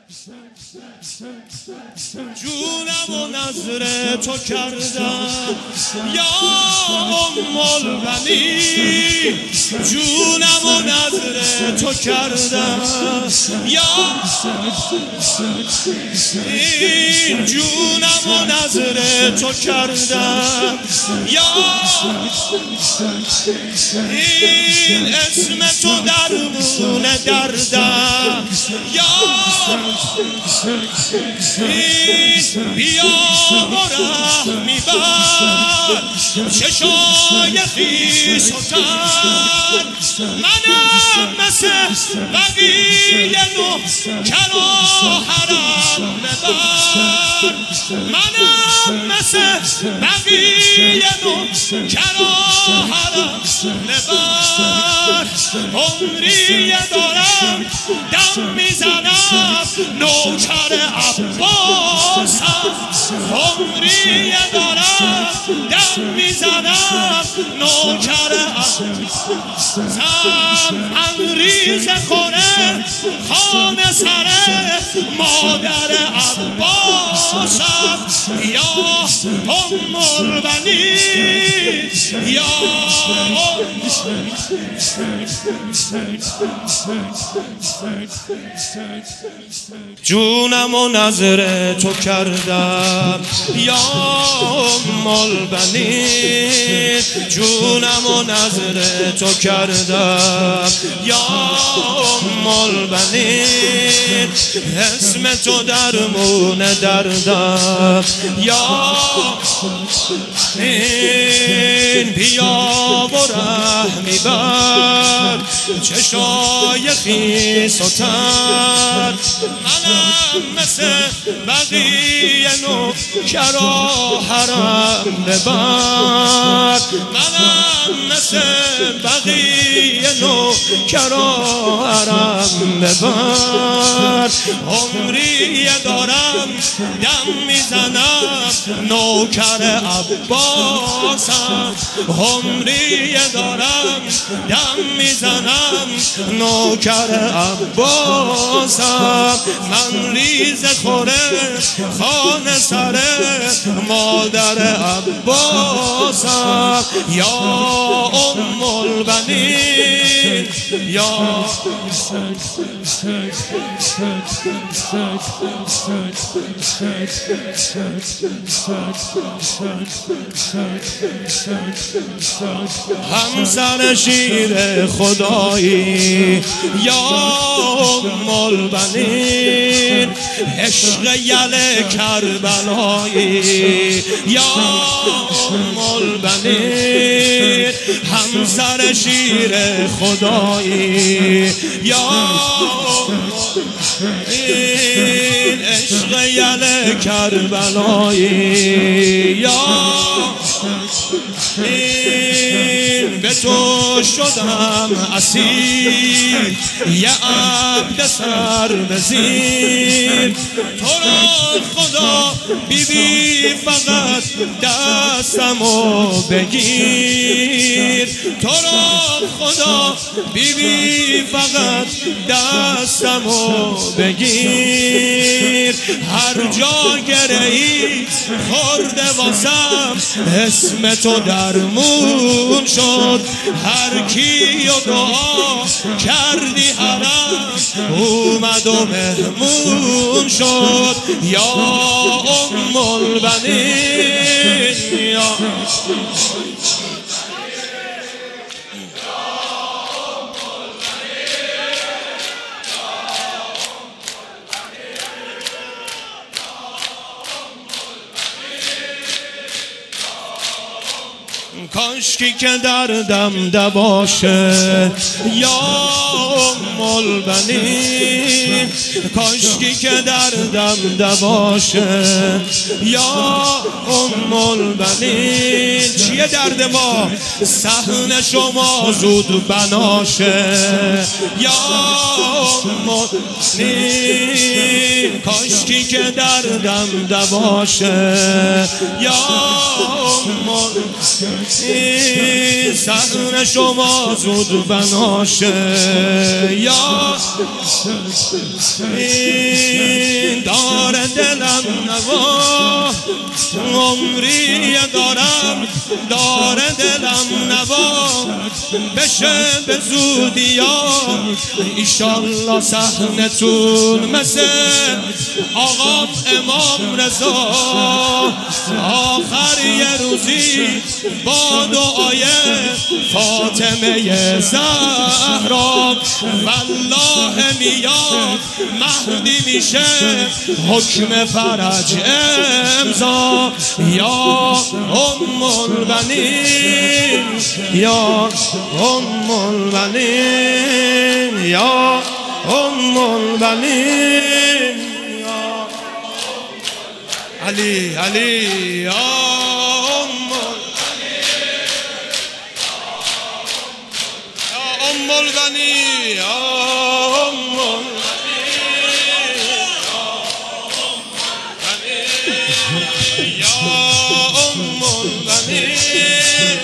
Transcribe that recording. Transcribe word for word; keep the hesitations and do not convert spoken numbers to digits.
جونم و نظر تو کردم یا ام البنین، جونم و نظر تو کردم یا این، جونم و نظر تو کردم یا این، اسم تو درمون دردم یا این، بیا و رحمی بر چشای خویش و تن. منم مثل بقیه نوکر و حرم ببر، منم مثل بقیه نوکر و حرم ببر. عمری دارم دم میزنم نوکر عباسم، عمری دارم دم میزنم نوکر عباسم. انریز خوره خانه سره مادر عباسم یا ام البنین، یا جونم و نظر تو کردم یا ام البنین، جونم و نظر تو کردم یا ام البنین، اسم تو درمون دردم یا این، بیا و رحمی بر چشای خیس و تن. منم مثل بقیه نوکر و حرم ببر، منم مثل بقیه نوکر و حرم ببر. عمری دارم دم میزنم نوکر عباسم، عمری دارم دم میزنم نوکر عباسم. من ریز خوره خانه سره مادر عباسم یا ام البنین، یا همسر شیر خدایی یا ام البنین، عشق یل کربلایی یا ام البنین، همسر شیر خدایی یا ام البنین، عشق یل کربلایی یا این، به تو شدم اسیر یه عبد سر به زیر. تو را خدا بی بی فقط دستمو بگیر، تو را خدا بی بی فقط دستمو بگیر. هر جا گرهی خورده واسم اسم تو درمون شد، هر کی و دعا کردی حرم اومد و مهمون شد یا ام البنین، یا کاشکی که دردم دواشه یا ام البنین، کاشکی که دردم دواشه یا ام البنین. چیه درد ما؟ صحن شما زود بناشه یا ام البنین، کاشکی که دردم دواشه یا ام البنین، صحن شما زود بناشه یا عمری دارم داره دلم نوا بشه به زودی یا ایشالله صحنتون مثل آقا امام رضا آخر یه روزی با دعای فاطمه زهرا والله میاد مهدی میشه حکم فرج امضا یا ام البنین یا ام البنین یا ام البنین علی علی یا ام ام البنین یا ام البنین یا ام البنین